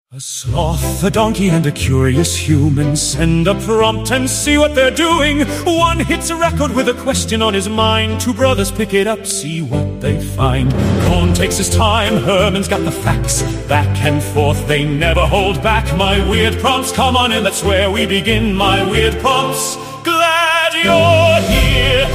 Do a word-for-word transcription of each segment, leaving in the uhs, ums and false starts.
A sloth, a donkey, and a curious human send a prompt and see what they're doing. One hits a record with a question on his mind. Two brothers pick it up, see what they find. Cohn takes his time, Herman's got the facts. Back and forth, they never hold back. My weird prompts, come on in, that's where we begin. My weird prompts, glad you're here.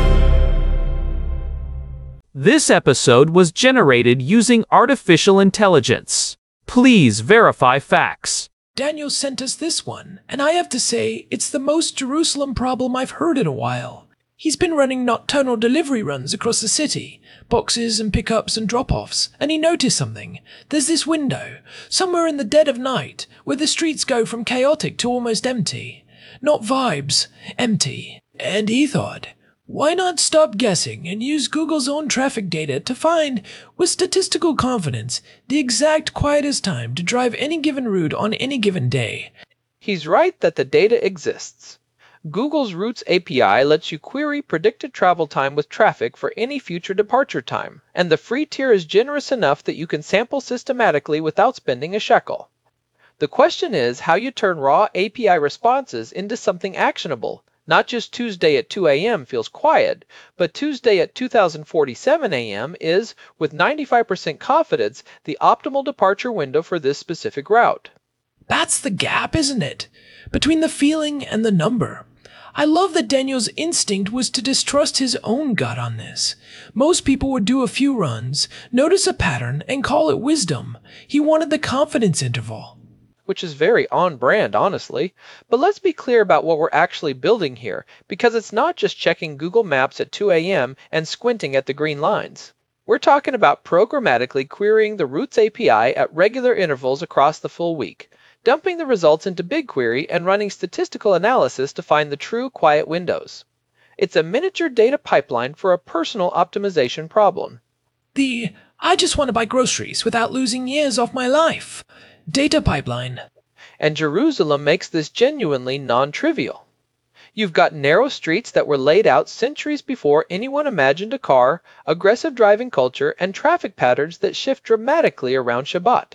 This episode was generated using artificial intelligence. Please verify facts. Daniel sent us this one, and I have to say, it's the most Jerusalem problem I've heard in a while. He's been running nocturnal delivery runs across the city, boxes and pickups and drop-offs, and he noticed something. There's this window, somewhere in the dead of night, where the streets go from chaotic to almost empty. Not vibes, empty. And he thought, why not stop guessing and use Google's own traffic data to find, with statistical confidence, the exact quietest time to drive any given route on any given day? He's right that the data exists. Google's Routes A P I lets you query predicted travel time with traffic for any future departure time, and the free tier is generous enough that you can sample systematically without spending a shekel. The question is how you turn raw A P I responses into something actionable. Not just Tuesday at two a m feels quiet, but Tuesday at two thousand forty-seven a m is, with ninety-five percent confidence, the optimal departure window for this specific route. That's the gap, isn't it? Between the feeling and the number. I love that Daniel's instinct was to distrust his own gut on this. Most people would do a few runs, notice a pattern, and call it wisdom. He wanted the confidence interval. Which is very on-brand, honestly. But let's be clear about what we're actually building here, because it's not just checking Google Maps at two a m and squinting at the green lines. We're talking about programmatically querying the Routes A P I at regular intervals across the full week, dumping the results into BigQuery and running statistical analysis to find the true quiet windows. It's a miniature data pipeline for a personal optimization problem. The, I just want to buy groceries without losing years off my life. Data pipeline. And Jerusalem makes this genuinely non-trivial. You've got narrow streets that were laid out centuries before anyone imagined a car, aggressive driving culture, and traffic patterns that shift dramatically around Shabbat.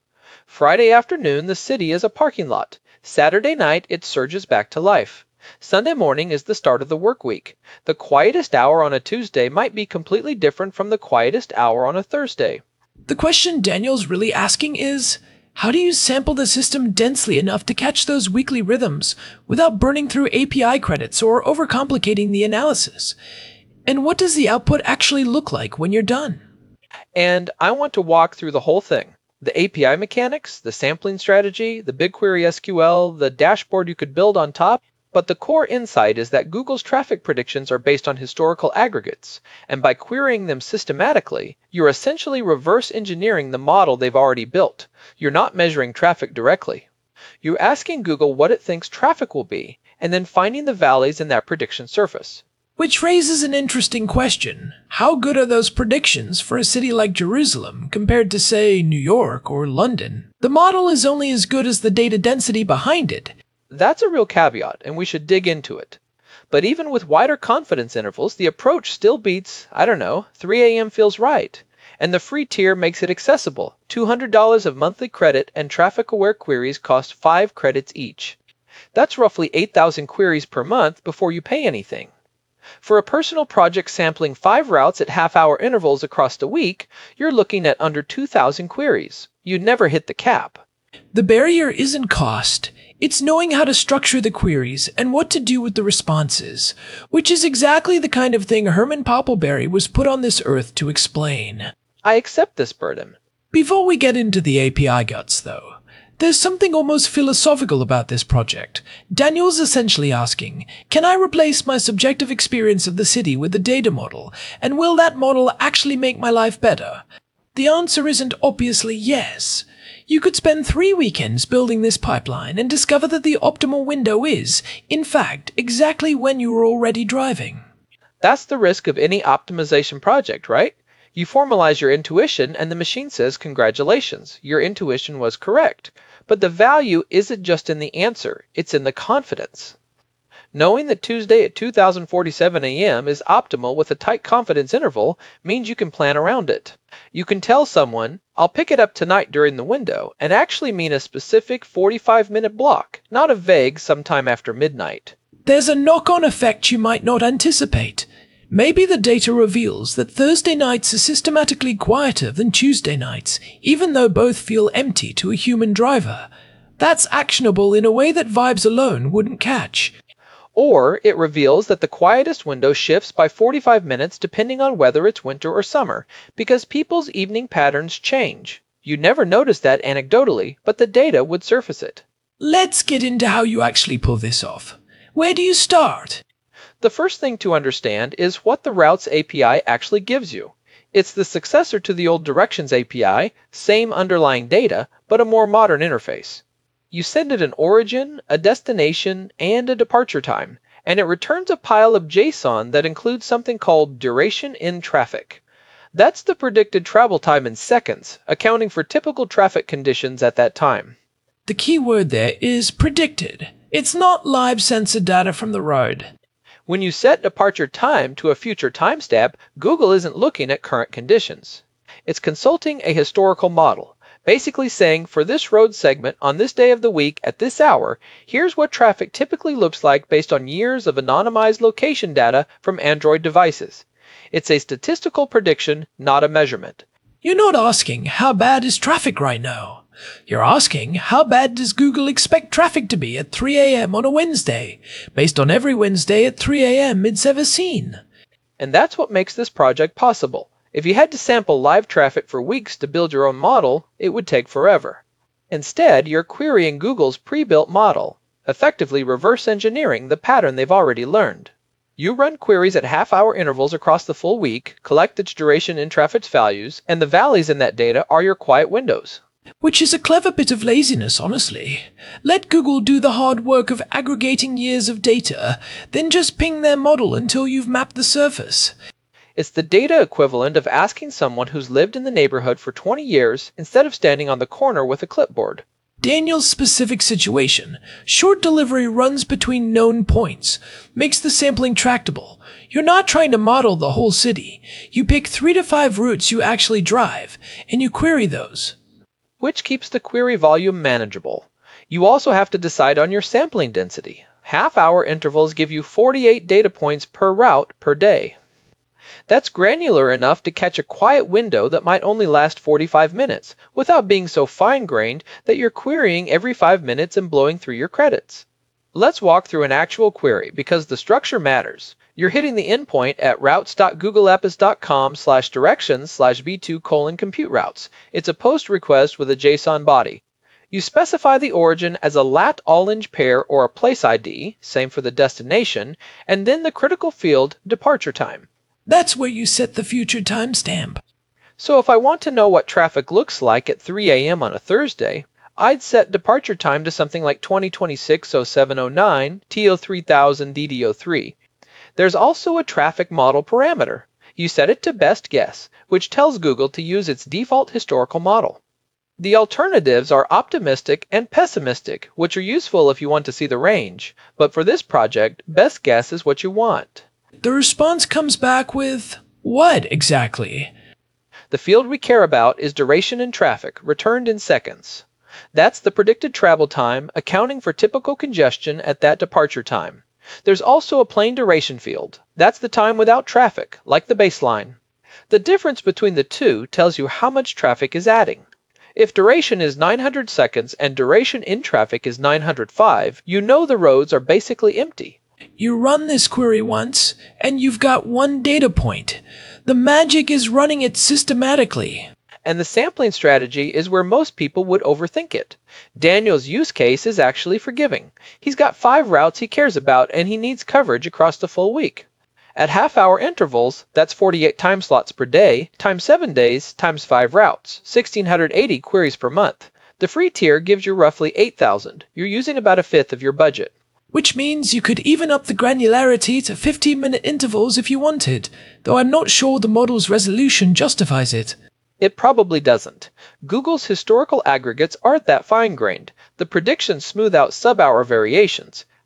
Friday afternoon, the city is a parking lot. Saturday night, it surges back to life. Sunday morning is the start of the work week. The quietest hour on a Tuesday might be completely different from the quietest hour on a Thursday. The question Daniel's really asking is, how do you sample the system densely enough to catch those weekly rhythms without burning through A P I credits or overcomplicating the analysis? And what does the output actually look like when you're done? And I want to walk through the whole thing. The A P I mechanics, the sampling strategy, the BigQuery S Q L, the dashboard you could build on top. But the core insight is that Google's traffic predictions are based on historical aggregates, and by querying them systematically, you're essentially reverse engineering the model they've already built. You're not measuring traffic directly. You're asking Google what it thinks traffic will be, and then finding the valleys in that prediction surface. Which raises an interesting question. How good are those predictions for a city like Jerusalem compared to, say, New York or London? The model is only as good as the data density behind it. That's a real caveat, and we should dig into it. But even with wider confidence intervals, the approach still beats, I don't know, three a m feels right. And the free tier makes it accessible. two hundred dollars of monthly credit and traffic-aware queries cost five credits each. That's roughly eight thousand queries per month before you pay anything. For a personal project sampling five routes at half-hour intervals across the week, you're looking at under two thousand queries. You'd never hit the cap. The barrier isn't cost. It's knowing how to structure the queries and what to do with the responses, which is exactly the kind of thing Herman Poppleberry was put on this earth to explain. I accept this burden. Before we get into the A P I guts, though, there's something almost philosophical about this project. Daniel's essentially asking, can I replace my subjective experience of the city with a data model, and will that model actually make my life better? The answer isn't obviously yes. You could spend three weekends building this pipeline and discover that the optimal window is, in fact, exactly when you were already driving. That's the risk of any optimization project, right? You formalize your intuition and the machine says, congratulations, your intuition was correct. But the value isn't just in the answer, it's in the confidence. Knowing that Tuesday at two thousand forty-seven a m is optimal with a tight confidence interval means you can plan around it. You can tell someone, I'll pick it up tonight during the window, and actually mean a specific forty-five minute block, not a vague sometime after midnight. There's a knock-on effect you might not anticipate. Maybe the data reveals that Thursday nights are systematically quieter than Tuesday nights, even though both feel empty to a human driver. That's actionable in a way that vibes alone wouldn't catch. Or it reveals that the quietest window shifts by forty-five minutes depending on whether it's winter or summer, because people's evening patterns change. You'd never notice that anecdotally, but the data would surface it. Let's get into how you actually pull this off. Where do you start? The first thing to understand is what the Routes A P I actually gives you. It's the successor to the old Directions A P I, same underlying data, but a more modern interface. You send it an origin, a destination, and a departure time, and it returns a pile of JSON that includes something called duration in traffic. That's the predicted travel time in seconds, accounting for typical traffic conditions at that time. The key word there is predicted. It's not live sensor data from the road. When you set departure time to a future timestamp, Google isn't looking at current conditions. It's consulting a historical model, basically saying, for this road segment on this day of the week at this hour, here's what traffic typically looks like based on years of anonymized location data from Android devices. It's a statistical prediction, not a measurement. You're not asking, how bad is traffic right now? You're asking, how bad does Google expect traffic to be at three a m on a Wednesday, based on every Wednesday at three a m it's ever seen? And that's what makes this project possible. If you had to sample live traffic for weeks to build your own model, it would take forever. Instead, you're querying Google's pre-built model, effectively reverse engineering the pattern they've already learned. You run queries at half-hour intervals across the full week, collect its duration in traffic's values, and the valleys in that data are your quiet windows. Which is a clever bit of laziness, honestly. Let Google do the hard work of aggregating years of data, then just ping their model until you've mapped the surface. It's the data equivalent of asking someone who's lived in the neighborhood for twenty years instead of standing on the corner with a clipboard. Daniel's specific situation, short delivery runs between known points, makes the sampling tractable. You're not trying to model the whole city. You pick three to five routes you actually drive, and you query those. Which keeps the query volume manageable. You also have to decide on your sampling density. Half-hour intervals give you forty-eight data points per route per day. That's granular enough to catch a quiet window that might only last forty-five minutes, without being so fine-grained that you're querying every five minutes and blowing through your credits. Let's walk through an actual query, because the structure matters. You're hitting the endpoint at routes.googleapis.com slash directions slash b2 colon compute routes. It's a post request with a JSON body. You specify the origin as a lat orange pair or a place I D, same for the destination, and then the critical field departure time. That's where you set the future timestamp. So if I want to know what traffic looks like at three a m on a Thursday, I'd set departure time to something like twenty twenty-six oh seven oh nine T O three thousand D D O three. There's also a traffic model parameter. You set it to best guess, which tells Google to use its default historical model. The alternatives are optimistic and pessimistic, which are useful if you want to see the range, but for this project, best guess is what you want. The response comes back with what exactly? The field we care about is duration in traffic, returned in seconds. That's the predicted travel time, accounting for typical congestion at that departure time. There's also a plain duration field. That's the time without traffic, like the baseline. The difference between the two tells you how much traffic is adding. If duration is nine hundred seconds and duration in traffic is nine hundred five, you know the roads are basically empty. You run this query once, and you've got one data point. The magic is running it systematically. And the sampling strategy is where most people would overthink it. Daniel's use case is actually forgiving. He's got five routes he cares about, and he needs coverage across the full week. At half-hour intervals, that's forty-eight time slots per day, times seven days, times five routes, one thousand six hundred eighty queries per month. The free tier gives you roughly eight thousand. You're using about a fifth of your budget. Which means you could even up the granularity to fifteen minute intervals if you wanted, though I'm not sure the model's resolution justifies it. It probably doesn't. Google's historical aggregates aren't that fine-grained. The predictions smooth out sub-hour variations.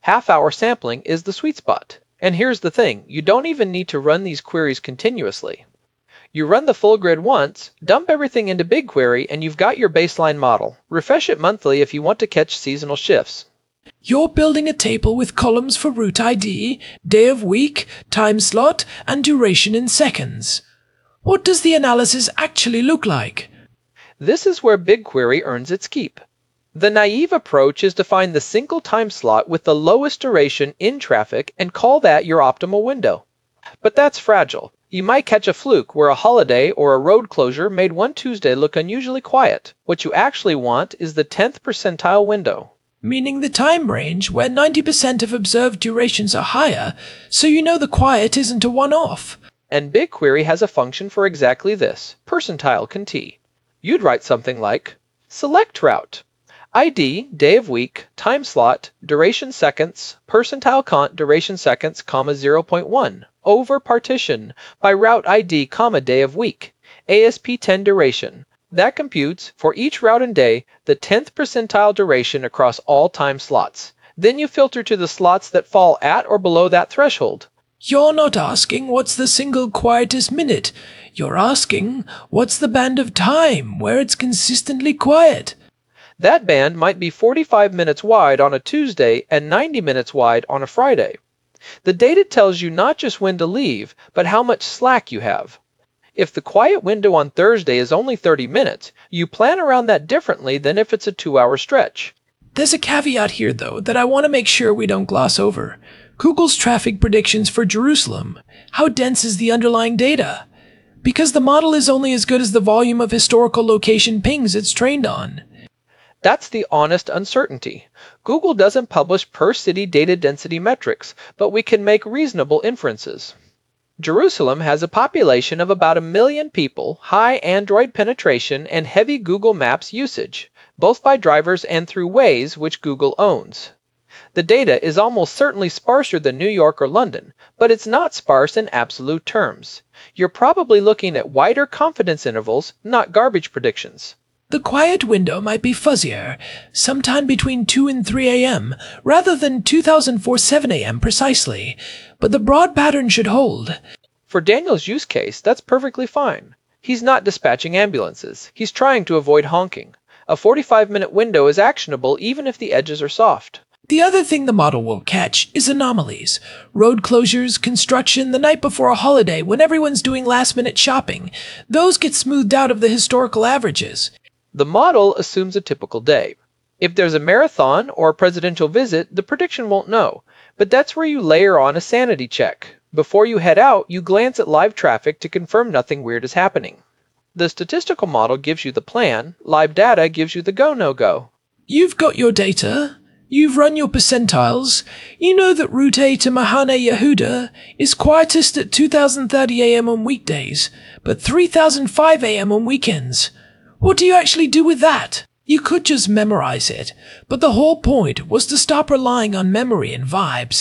Half-hour sampling is the sweet spot. And here's the thing, you don't even need to run these queries continuously. You run the full grid once, dump everything into BigQuery, and you've got your baseline model. Refresh it monthly if you want to catch seasonal shifts. You're building a table with columns for route I D, day of week, time slot, and duration in seconds. What does the analysis actually look like? This is where BigQuery earns its keep. The naive approach is to find the single time slot with the lowest duration in traffic and call that your optimal window. But that's fragile. You might catch a fluke where a holiday or a road closure made one Tuesday look unusually quiet. What you actually want is the tenth percentile window. Meaning the time range where ninety percent of observed durations are higher, so you know the quiet isn't a one-off. And BigQuery has a function for exactly this, percentile const. You'd write something like, select route, I D, day of week, time slot, duration seconds, percentile cont duration seconds, comma zero point one, over partition by route I D, comma day of week, A S P ten duration. That computes, for each route and day, the tenth percentile duration across all time slots. Then you filter to the slots that fall at or below that threshold. You're not asking what's the single quietest minute. You're asking what's the band of time where it's consistently quiet. That band might be forty-five minutes wide on a Tuesday and ninety minutes wide on a Friday. The data tells you not just when to leave, but how much slack you have. If the quiet window on Thursday is only thirty minutes, you plan around that differently than if it's a two-hour stretch. There's a caveat here, though, that I want to make sure we don't gloss over. Google's traffic predictions for Jerusalem. How dense is the underlying data? Because the model is only as good as the volume of historical location pings it's trained on. That's the honest uncertainty. Google doesn't publish per-city data density metrics, but we can make reasonable inferences. Jerusalem has a population of about a million people, high Android penetration, and heavy Google Maps usage, both by drivers and through Waze, which Google owns. The data is almost certainly sparser than New York or London, but it's not sparse in absolute terms. You're probably looking at wider confidence intervals, not garbage predictions. The quiet window might be fuzzier, sometime between two and three a m, rather than two thousand four seven a m precisely, but the broad pattern should hold. For Daniel's use case, that's perfectly fine. He's not dispatching ambulances. He's trying to avoid honking. A forty-five minute window is actionable even if the edges are soft. The other thing the model will catch is anomalies. Road closures, construction, the night before a holiday when everyone's doing last-minute shopping. Those get smoothed out of the historical averages. The model assumes a typical day. If there's a marathon or a presidential visit, the prediction won't know. But that's where you layer on a sanity check. Before you head out, you glance at live traffic to confirm nothing weird is happening. The statistical model gives you the plan, live data gives you the go-no-go. You've got your data. You've run your percentiles. You know that Route A to Mahane Yehuda is quietest at two thousand thirty a m on weekdays, but three thousand five a m on weekends. What do you actually do with that? You could just memorize it, but the whole point was to stop relying on memory and vibes.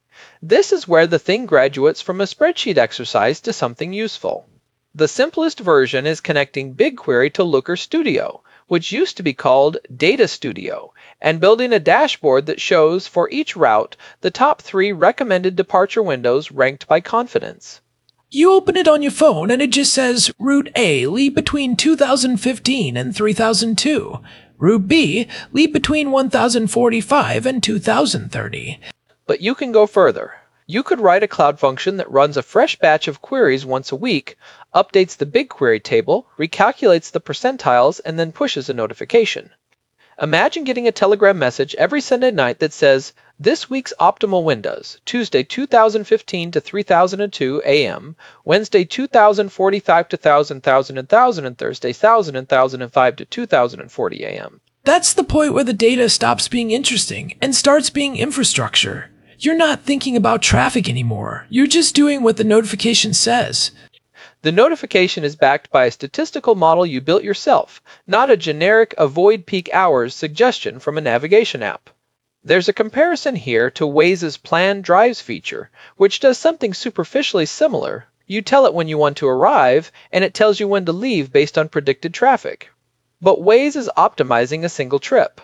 This is where the thing graduates from a spreadsheet exercise to something useful. The simplest version is connecting BigQuery to Looker Studio, which used to be called Data Studio, and building a dashboard that shows, for each route, the top three recommended departure windows ranked by confidence. You open it on your phone and it just says, Route A, leave between two thousand fifteen and three thousand two. Route B, leave between one thousand forty-five and two thousand thirty. But you can go further. You could write a cloud function that runs a fresh batch of queries once a week, updates the BigQuery table, recalculates the percentiles, and then pushes a notification. Imagine getting a Telegram message every Sunday night that says, this week's optimal windows, Tuesday two thousand fifteen to three thousand two a m, Wednesday two thousand forty-five to one thousand, one thousand, and one thousand, and Thursday one thousand, one thousand five to two thousand forty a m. That's the point where the data stops being interesting and starts being infrastructure. You're not thinking about traffic anymore. You're just doing what the notification says. The notification is backed by a statistical model you built yourself, not a generic avoid peak hours suggestion from a navigation app. There's a comparison here to Waze's Plan Drives feature, which does something superficially similar. You tell it when you want to arrive, and it tells you when to leave based on predicted traffic. But Waze is optimizing a single trip.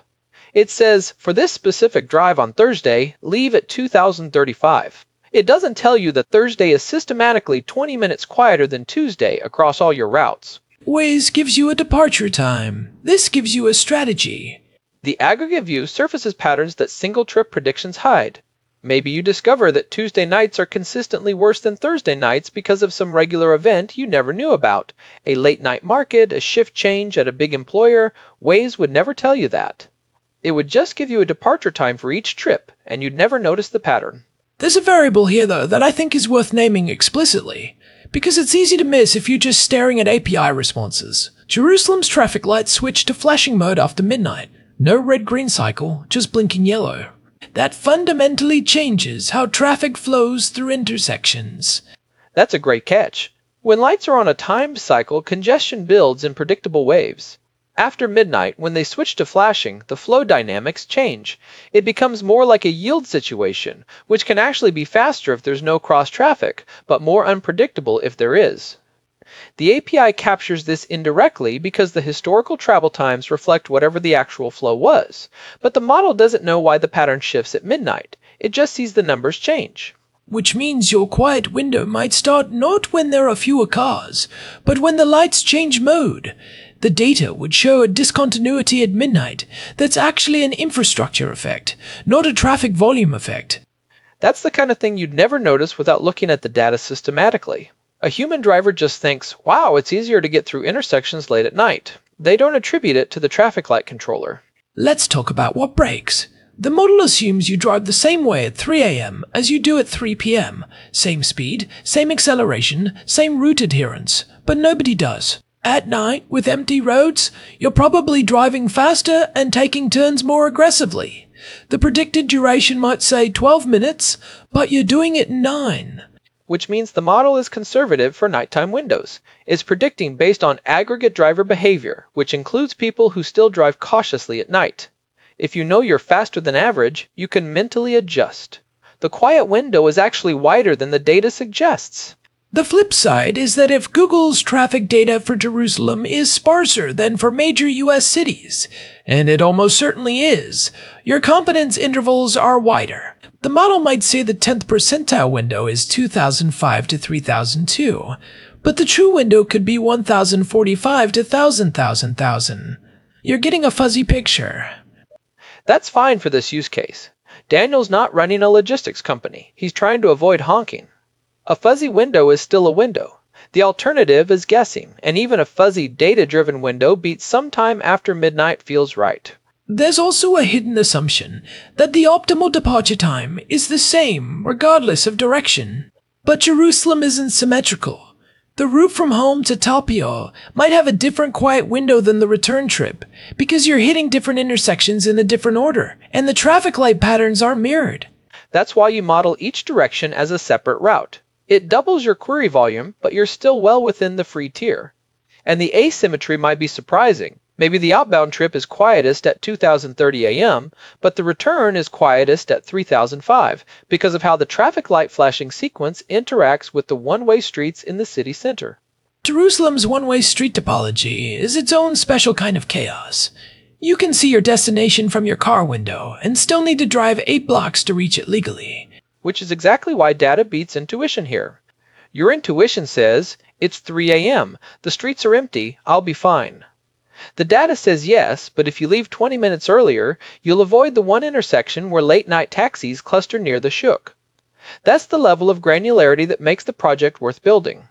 It says, for this specific drive on Thursday, leave at two thousand thirty-five. It doesn't tell you that Thursday is systematically twenty minutes quieter than Tuesday across all your routes. Waze gives you a departure time. This gives you a strategy. The aggregate view surfaces patterns that single-trip predictions hide. Maybe you discover that Tuesday nights are consistently worse than Thursday nights because of some regular event you never knew about. A late-night market, a shift change at a big employer. Waze would never tell you that. It would just give you a departure time for each trip, and you'd never notice the pattern. There's a variable here, though, that I think is worth naming explicitly, because it's easy to miss if you're just staring at A P I responses. Jerusalem's traffic lights switch to flashing mode after midnight. No red-green cycle, just blinking yellow. That fundamentally changes how traffic flows through intersections. That's a great catch. When lights are on a timed cycle, congestion builds in predictable waves. After midnight, when they switch to flashing, the flow dynamics change. It becomes more like a yield situation, which can actually be faster if there's no cross-traffic, but more unpredictable if there is. The A P I captures this indirectly because the historical travel times reflect whatever the actual flow was, but the model doesn't know why the pattern shifts at midnight. It just sees the numbers change. Which means your quiet window might start not when there are fewer cars, but when the lights change mode. The data would show a discontinuity at midnight that's actually an infrastructure effect, not a traffic volume effect. That's the kind of thing you'd never notice without looking at the data systematically. A human driver just thinks, wow, it's easier to get through intersections late at night. They don't attribute it to the traffic light controller. Let's talk about what breaks. The model assumes you drive the same way at three a m as you do at three p m Same speed, same acceleration, same route adherence, but nobody does. At night, with empty roads, you're probably driving faster and taking turns more aggressively. The predicted duration might say twelve minutes, but you're doing it in nine. Which means the model is conservative for nighttime windows. It's predicting based on aggregate driver behavior, which includes people who still drive cautiously at night. If you know you're faster than average, you can mentally adjust. The quiet window is actually wider than the data suggests. The flip side is that if Google's traffic data for Jerusalem is sparser than for major U S cities, and it almost certainly is, your confidence intervals are wider. The model might say the tenth percentile window is two thousand five to three thousand two, but the true window could be one thousand forty-five to one thousand, one thousand, one thousand. You're getting a fuzzy picture. That's fine for this use case. Daniel's not running a logistics company. He's trying to avoid honking. A fuzzy window is still a window. The alternative is guessing, and even a fuzzy data-driven window beats sometime after midnight feels right. There's also a hidden assumption that the optimal departure time is the same regardless of direction. But Jerusalem isn't symmetrical. The route from home to Talpiot might have a different quiet window than the return trip, because you're hitting different intersections in a different order, and the traffic light patterns aren't mirrored. That's why you model each direction as a separate route. It doubles your query volume, but you're still well within the free tier. And the asymmetry might be surprising. Maybe the outbound trip is quietest at two thousand thirty a m, but the return is quietest at three thousand five because of how the traffic light flashing sequence interacts with the one-way streets in the city center. Jerusalem's one-way street topology is its own special kind of chaos. You can see your destination from your car window and still need to drive eight blocks to reach it legally. Which is exactly why data beats intuition here. Your intuition says, it's three a m, the streets are empty, I'll be fine. The data says yes, but if you leave twenty minutes earlier, you'll avoid the one intersection where late-night taxis cluster near the Shuk. That's the level of granularity that makes the project worth building.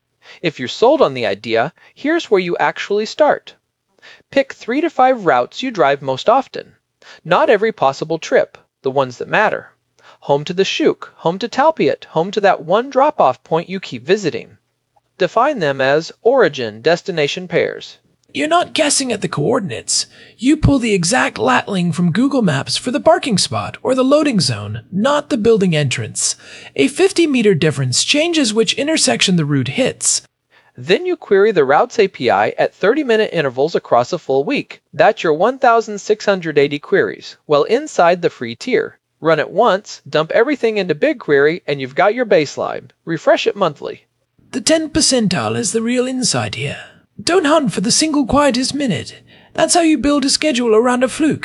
If you're sold on the idea, here's where you actually start. Pick three to five routes you drive most often. Not every possible trip, the ones that matter. Home to the Shuk, home to Talpiot, home to that one drop-off point you keep visiting. Define them as origin-destination pairs. You're not guessing at the coordinates. You pull the exact latling from Google Maps for the parking spot or the loading zone, not the building entrance. A fifty meter difference changes which intersection the route hits. Then you query the Routes A P I at thirty minute intervals across a full week. That's your one thousand six hundred eighty queries, well inside the free tier. Run it once, dump everything into BigQuery, and you've got your baseline. Refresh it monthly. The tenth percentile is the real insight here. Don't hunt for the single quietest minute. That's how you build a schedule around a fluke.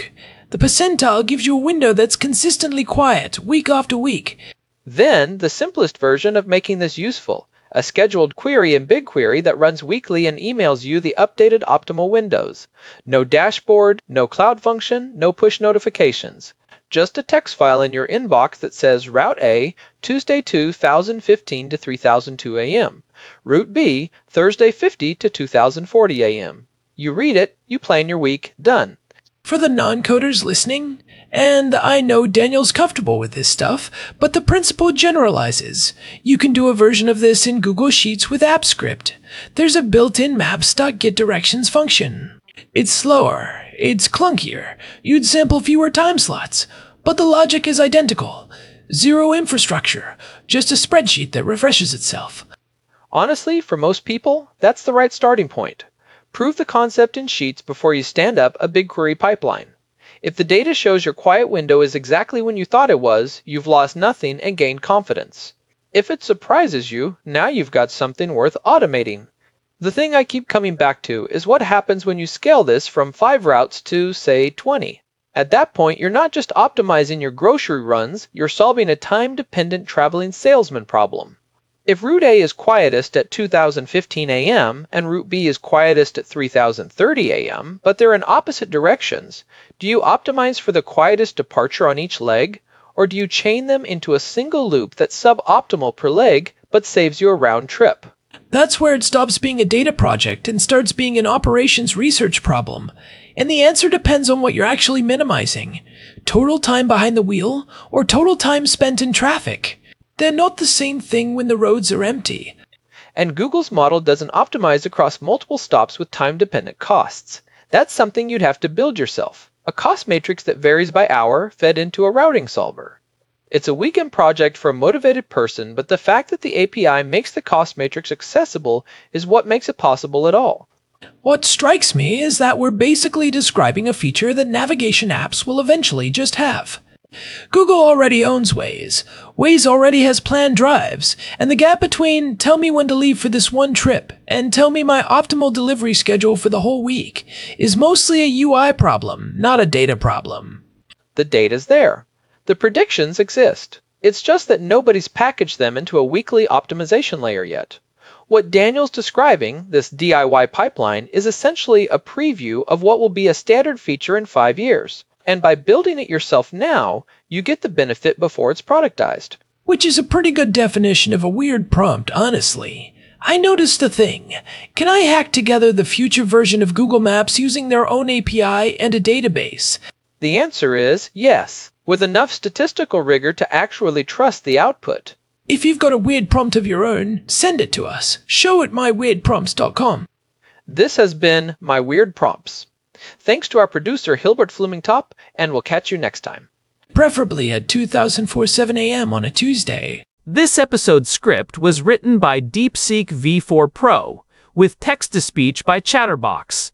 The percentile gives you a window that's consistently quiet, week after week. Then, the simplest version of making this useful, a scheduled query in BigQuery that runs weekly and emails you the updated optimal windows. No dashboard, no cloud function, no push notifications. Just a text file in your inbox that says Route A, Tuesday two thousand fifteen to three thousand two A M. Route B, Thursday fifty to two thousand forty A M. You read it, you plan your week, done. For the non-coders listening, and I know Daniel's comfortable with this stuff, but the principle generalizes. You can do a version of this in Google Sheets with AppScript. There's a built-in maps.getDirections function. It's slower, it's clunkier, you'd sample fewer time slots, but the logic is identical. Zero infrastructure, just a spreadsheet that refreshes itself. Honestly, for most people, that's the right starting point. Prove the concept in Sheets before you stand up a BigQuery pipeline. If the data shows your quiet window is exactly when you thought it was, you've lost nothing and gained confidence. If it surprises you, now you've got something worth automating. The thing I keep coming back to is what happens when you scale this from five routes to, say, twenty. At that point, you're not just optimizing your grocery runs, you're solving a time-dependent traveling salesman problem. If Route A is quietest at two thousand fifteen A M and Route B is quietest at three thousand thirty A M, but they're in opposite directions, do you optimize for the quietest departure on each leg, or do you chain them into a single loop that's suboptimal per leg but saves you a round trip? That's where it stops being a data project and starts being an operations research problem. And the answer depends on what you're actually minimizing. Total time behind the wheel or total time spent in traffic. They're not the same thing when the roads are empty. And Google's model doesn't optimize across multiple stops with time-dependent costs. That's something you'd have to build yourself. A cost matrix that varies by hour fed into a routing solver. It's a weekend project for a motivated person, but the fact that the A P I makes the cost matrix accessible is what makes it possible at all. What strikes me is that we're basically describing a feature that navigation apps will eventually just have. Google already owns Waze. Waze already has planned drives, and the gap between tell me when to leave for this one trip and tell me my optimal delivery schedule for the whole week is mostly a U I problem, not a data problem. The data's there. The predictions exist. It's just that nobody's packaged them into a weekly optimization layer yet. What Daniel's describing, this D I Y pipeline, is essentially a preview of what will be a standard feature in five years. And by building it yourself now, you get the benefit before it's productized. Which is a pretty good definition of a weird prompt, honestly. I noticed a thing. Can I hack together the future version of Google Maps using their own A P I and a database? The answer is yes, with enough statistical rigor to actually trust the output. If you've got a weird prompt of your own, send it to us. Show at my weird prompts dot com. This has been My Weird Prompts. Thanks to our producer Hilbert Flumingtop, and we'll catch you next time. Preferably at two thousand forty-seven A M on a Tuesday. This episode's script was written by DeepSeek V four Pro, with text-to-speech by Chatterbox.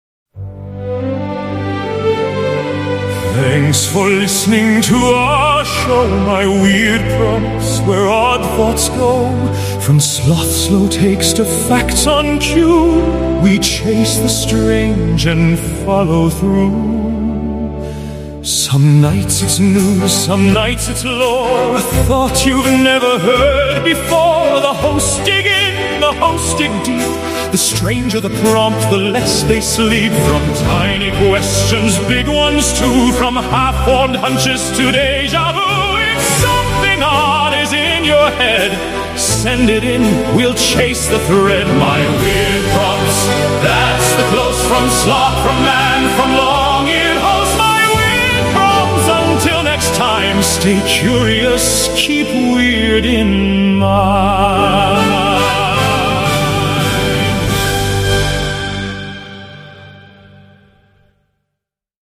Thanks for listening to our show, My Weird Prompts, where odd thoughts go. From sloth slow takes to facts on cue, we chase the strange and follow through. Some nights it's news, some nights it's lore, a thought you've never heard before. The hosts dig in, the hosts dig deep. The stranger the prompt, the less they sleep. From tiny questions, big ones too. From half-formed hunches to deja vu. If something odd is in your head, send it in, we'll chase the thread. My Weird Prompts, that's the close from sloth, from man, from long-eared host. My Weird Prompts, until next time, stay curious, keep weird in mind.